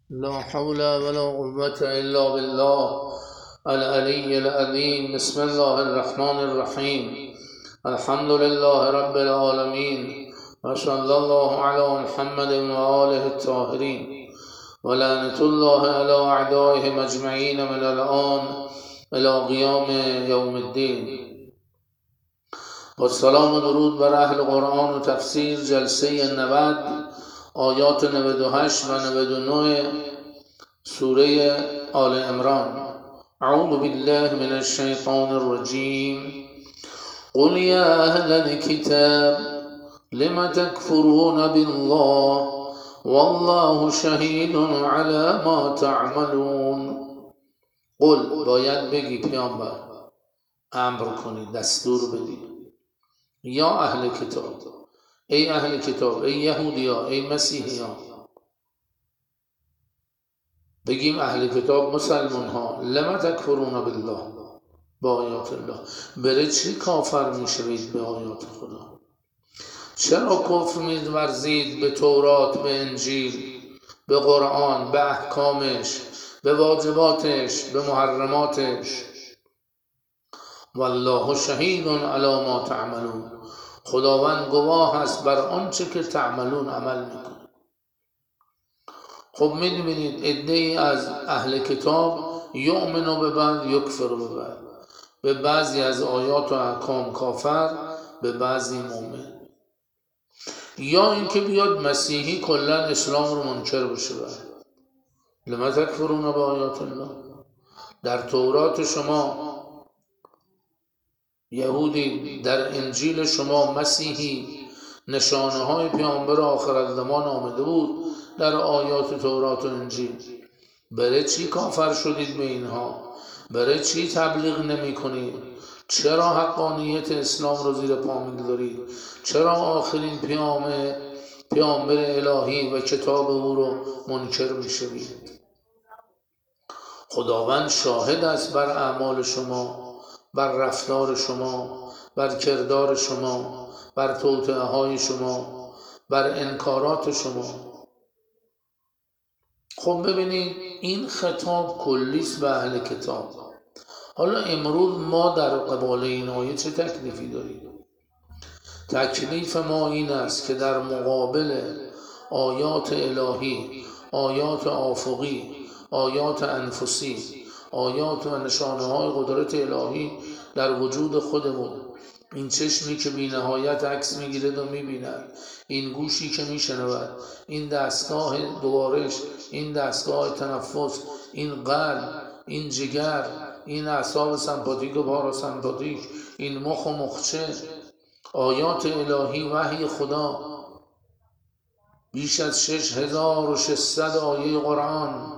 لا حول ولا قوة إلا بالله العلي العظيم. بسم الله الرحمن الرحيم. الحمد لله رب العالمين، وصلى الله على محمد وآله الطاهرين، ولعنة الله على أعدائهم أجمعين من الآن إلى قيام يوم الدين. والسلام و درود بر اهل قرآن و تفسیر جلسه 90 آیات 98 و 99 سوره آل عمران. اعوذ بالله من الشیطان الرجیم. قل یا اهل الكتاب لم تكفرون بالله والله شهید على ما تعملون. قل، باید بگی پیامبر، امر کنی، دستور بدی، یا اهل کتاب، ای اهل کتاب، ای یهودیا، ای مسیحیان. بگیم اهل کتاب مسلمان ها، لم تکفرون بالله، با آیات الله، برای چی کافر میشوید به آیات خدا؟ چرا کفر می‌ورزید به تورات، به انجیل، به قرآن، به احکامش، به واجباتش، به محرماتش؟ والله شهید علی ما تعملون، خداوند گواه است بر آنچه که تعملون عمل میکنید. خب می‌بینید عده‌ای از اهل کتاب یؤمنوا به بعض یکفروا به بعض، به بعضی از آیات و احکام کافر، به بعضی مؤمن. یا اینکه بیاد مسیحی کلا اسلام رو منکر بشه. لما تکفرون با آیات الله، در تورات شما یهودی، در انجیل شما مسیحی، نشانه های پیامبر آخر زمان آمده بود در آیات تورات و انجیل. برای چی کافر شدید به اینها؟ برای چی تبلیغ نمی کنید؟ چرا حقانیت اسلام رو زیر پا می‌گذارید؟ چرا آخرین پیامبر الهی و کتاب او رو منکر می‌شوید؟ خداوند شاهد است بر اعمال شما، بر رفتار شما، بر کردار شما، بر توطئه های شما، بر انکارات شما. خب ببینید این خطاب کلیست به اهل کتاب. حالا امروز ما در قبال این آیه چه تکلیفی داریم؟ تکلیف ما این است که در مقابل آیات الهی، آیات آفقی، آیات انفسی، آیات و نشانه های قدرت الهی در وجود خودمون، این چشمی که بی نهایت عکس میگیرد و میبیند، این گوشی که میشنود، این دستگاه گوارش، این دستگاه تنفس، این قلب، این جگر، این اعصاب سمپاتیک و پاراسمپاتیک، این مخ و مخچه، آیات الهی، وحی خدا، بیش از 6600 آیه قرآن،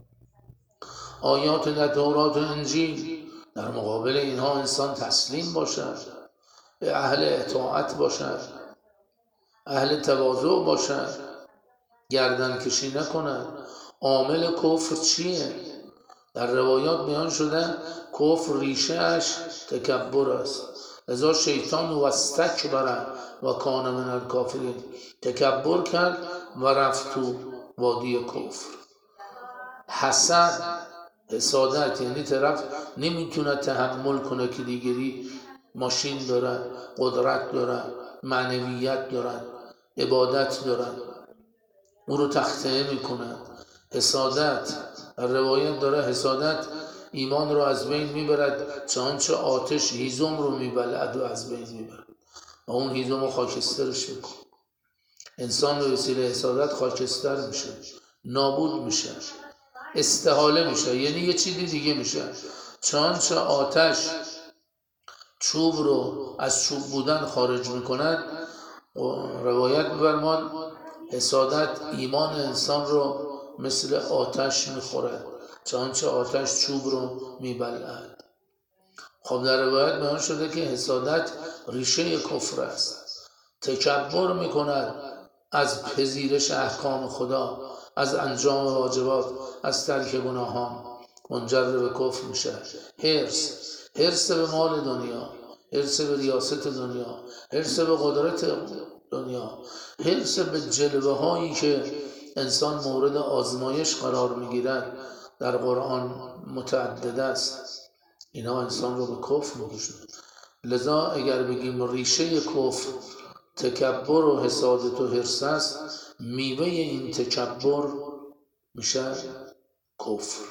آیات در تورات و انجیل. در مقابل اینها انسان تسلیم باشد، به اهل اطاعت باشد، اهل تواضع باشد، گردن کشی نکند. عامل کفر چیه؟ در روایات بیان شده کفر ریشه‌اش تکبر است. لذا شیطان واستکبر و کان من الکافرین، تکبر کرد و رفت تو وادی کفر. حسد، حسادت، یعنی طرف نمیتونه تحمل کنه که دیگری ماشین دارن، قدرت دارن، معنویت دارن، عبادت دارن، او رو تخطئه میکنن. حسادت، روایت داره حسادت ایمان رو از بین میبرد، چنانچه آتش هیزم رو میبلعد و از بین میبرد و اون هیزم رو خاکسترش میکنه. انسان به وسیله حسادت خاکستر میشه، نابود میشه، استحاله میشه، یعنی یه چیزی دیگه میشه. چنانچه آتش چوب رو از چوب بودن خارج میکند، روایت بفرمان حسادت ایمان انسان رو مثل آتش میخورد، چنانچه آتش چوب رو میبلعد. خب در روایت بیان شده که حسادت ریشه کفر است. تکبر میکند از پذیرش احکام خدا، از انجام واجبات، از ترک گناهان، منجر به کفر میشه. حرص به مال دنیا، حرص به ریاست دنیا، حرص به قدرت دنیا، حرص به جلوه هایی که انسان مورد آزمایش قرار میگیرد در قرآن متعدد است. اینا انسان رو به کفر میکشند. لذا اگر بگیم ریشه کفر تکبر و حسادت و حرص است، میوه این تکبر میشه کفر.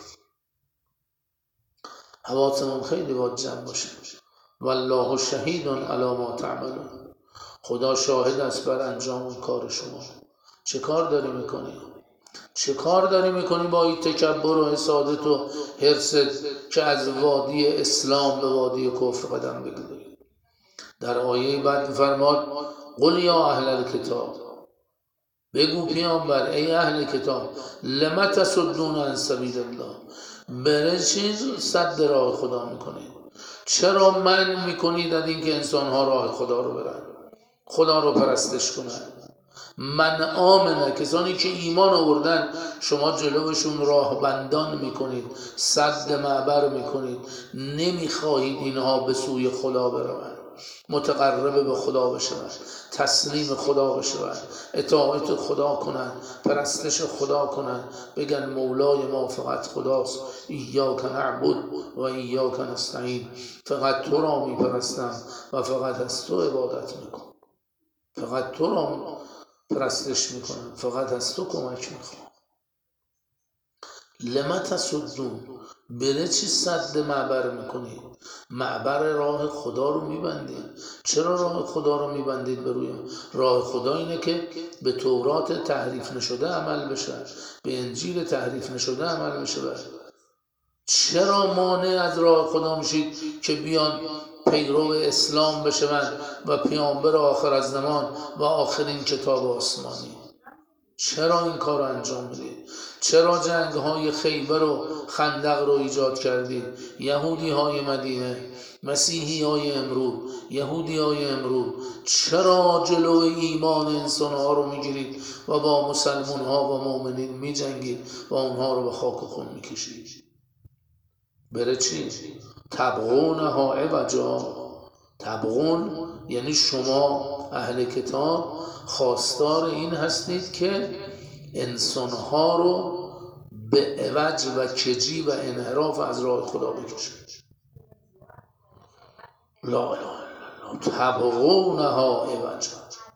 حواسمون خیلی باید جمع باشه. والله شهید علی ما تعملون. خدا شاهد است بر انجام کار شما. چه کار داری میکنی؟ چه کار داری میکنی با این تکبر و حسادت و حرصت که از وادی اسلام به وادی کفر قدم بگیری؟ در آیه بعد فرماد قل یا اهل الکتاب، بگو پیامبر ای اهل کتاب، لم تصدون عن سبیل الله، برای چی صد راه خدا میکنید؟ چرا منع میکنید از اینکه انسانها راه خدا رو برن، خدا رو پرستش کنن؟ من آمنه، کسانی که ایمان آوردن شما جلوشون راه بندان میکنید، سد معبر میکنید، نمیخواهید اینها به سوی خدا بروند، متقرب به خدا بشوند، تسلیم خدا بشوند، اطاعت خدا کنند، پرستش خدا کنند، بگن مولای ما فقط خداست، ایاک نعبد و ایاک نستعین، فقط تو را میپرستم و فقط از تو عبادت میکنم، فقط تو را پرستش میکنم، فقط از تو کمک میخوام. لم تصدون، بره چی صد معبر میکنید؟ معبر راه خدا رو میبندید. چرا راه خدا رو میبندید؟ به روی راه خدا اینه که به تورات تحریف نشده عمل بشه، به انجیل تحریف نشده عمل بشه. چرا مانع از راه خدا میشید که بیان پیرو اسلام بشوند و پیامبر آخر از زمان و آخرین کتاب آسمانی؟ چرا این کار رو انجام میدید؟ چرا جنگ های خیبر و خندق رو ایجاد کردید؟ یهودی های مدینه، مسیحی های امروز، یهودی های امروز، چرا جلو ایمان انسان ها رو میگیرید و با مسلمان ها و مؤمنین میجنگید و اونها رو به خاک و خون میکشید؟ بره چی؟ تبغونها عوجا. تبغون یعنی شما اهل کتاب خواستار این هستید که انسانها رو به عوج و کجی و انحراف از راه خدا بکشید. لا اله الا الله. تبغونها عوجا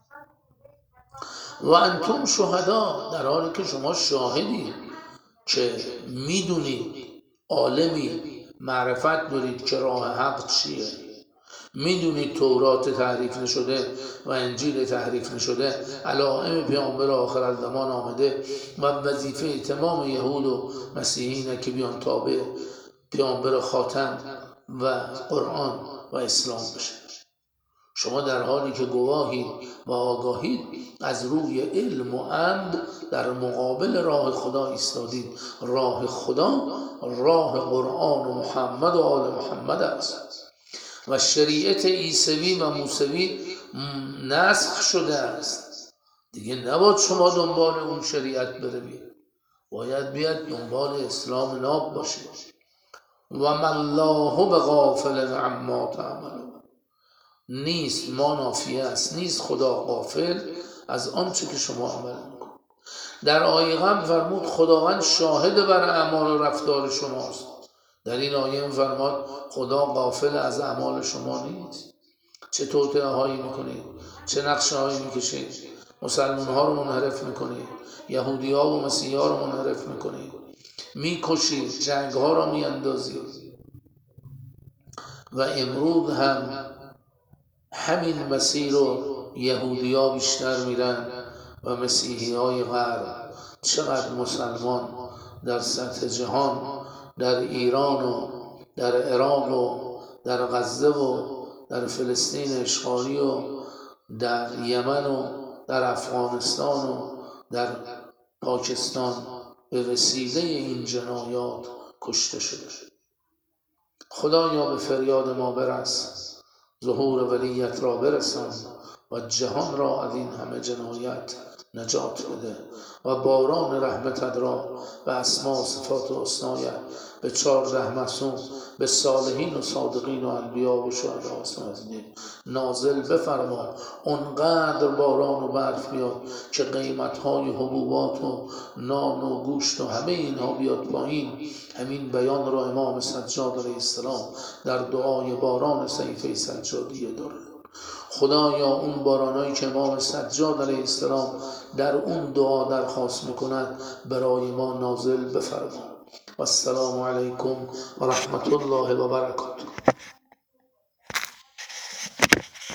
و انتم شهدا، در حالی که شما شاهدید که میدونید، عالمی معرفت دارید که راه حق چیه، میدونید تورات تحریف نشده و انجیل تحریف نشده علائم پیامبر آخر الزمان آمده و وظیفه تمام یهود و مسیحیینه که بیان تابع پیامبر خاتم و قرآن و اسلام بشه. شما در حالی که گواهید و آگاهید از روی علم و عمد در مقابل راه خدا ایستادید. راه خدا راه قرآن و محمد و آل محمد است و شریعت عیسوی و موسوی نسخ شده است. دیگه نباید شما دنبال اون شریعت بروید، باید بیاد دنبال اسلام ناب باشید. و ما الله بغافل عما تعملون، نیست، ما نافیه است، نیست خدا غافل از آنچه که شما عمل میکنید. در آیه قبل فرمود خداوند شاهد بر اعمال و رفتار شماست. در این آیه فرمود خدا غافل از اعمال شما نیست. چه توطئه هایی میکنید، چه نقشه هایی میکشید، مسلمان ها رو منحرف میکنید، یهودی ها و مسیحی ها رو منحرف میکنید، میکشید، جنگ ها رو میاندازید. و امروز هم همین مسیر رو یهودی ها بیشتر میرن و مسیحی های غرب. چقدر مسلمان در سطح جهان، در ایران و در عراق و در غزه و در فلسطین اشغالی و در یمن و در افغانستان و در پاکستان به وسیله این جنایات کشته شده. خدایا به فریاد ما برس، ظهور ولیت را برسان و جهان را از این همه جنایت نجات بده و باران رحمتت را به اسما و صفات و حسنایت به 14 معصوم، به صالحین و صادقین و انبیا و شهدا و صالحین نازل بفرما. اونقدر باران و برف بیاد که قیمتهای حبوبات و نان و گوشت و همه اینها بیاد پایین. همین بیان را امام سجاد علیه السلام در دعای باران صحیفه سجادیه داره. خدایا اون بارانایی که امام سجاد علیه السلام در اون دعا درخواست میکند برای ما نازل بفرما. و السلام علیکم و رحمت الله و برکاته.